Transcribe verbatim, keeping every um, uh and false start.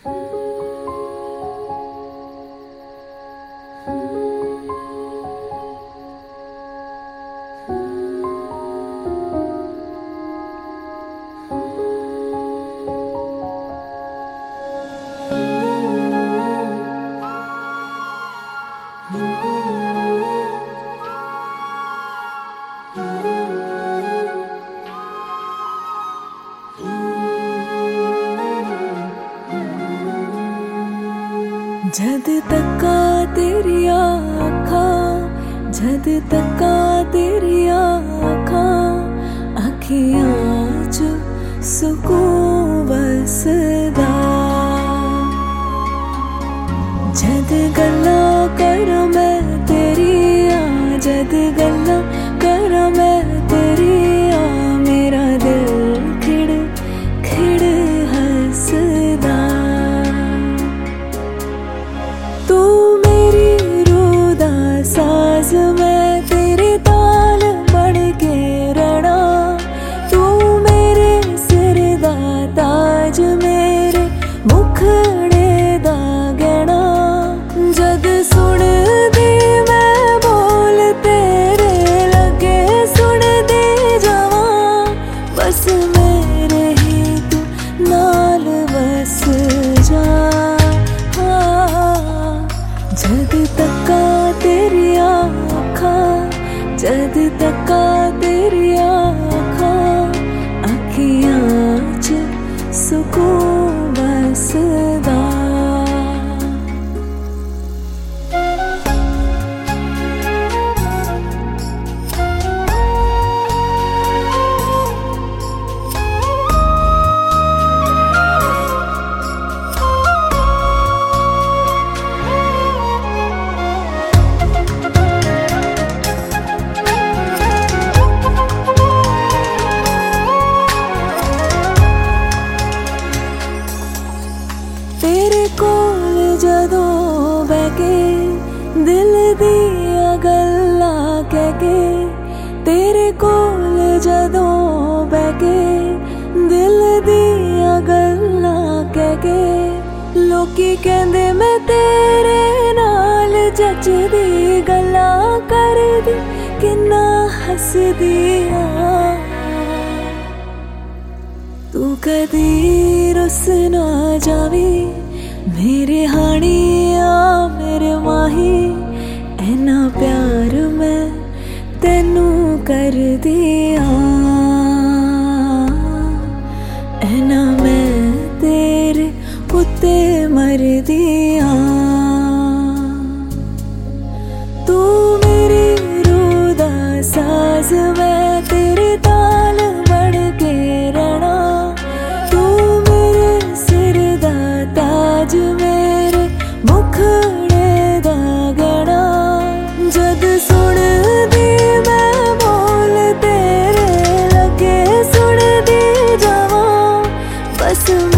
जद तक्का तेरी आँखां, जद तक्का तेरी आँखां, अखियां च सुकून बसदा। जद गल्लां करां मैं तेरियां, जद गल्लां करां मैं तेरियां, मेरा दिल खिड़ खिड़ हसदा। तू मेरी रूह दा साज, मैं तेरे ताल बन के रहना। तू मेरे सिर दा ताज, मेरे मुखड़े दा गहना। जद सुनदी मैं बोल तेरे, लगे सुनदी जावां, बस मेरे ही तू नाल बस जा। जद तक्का तेरी आँखां, जद तक्का तेरी आँखां, अखियां च सुकून बसदा। तेरे कोल जदों बैठ के दिल दियां गल्लां कह के, तेरे कोल जदों बैठ के दिल दियां गल्लां कह के, लोकी कहंदे मैं तेरे नाल जचदी, गल्लां करदी किन्ना हसदी आं। तू कदी रुस ना जावी, मेरे हानिया मेरे माही, ऐना प्यार मैं तेनू कर दिया। ऐना मैं तेरे उत्ते मर दिया। तू मेरी रूह दा साज, मैं तेरे ताल बन के रहना। ताज, मेरे मुखड़े दा गहना। जद सुनदी मैं बोल तेरे, लगे सुनदी जावां, बस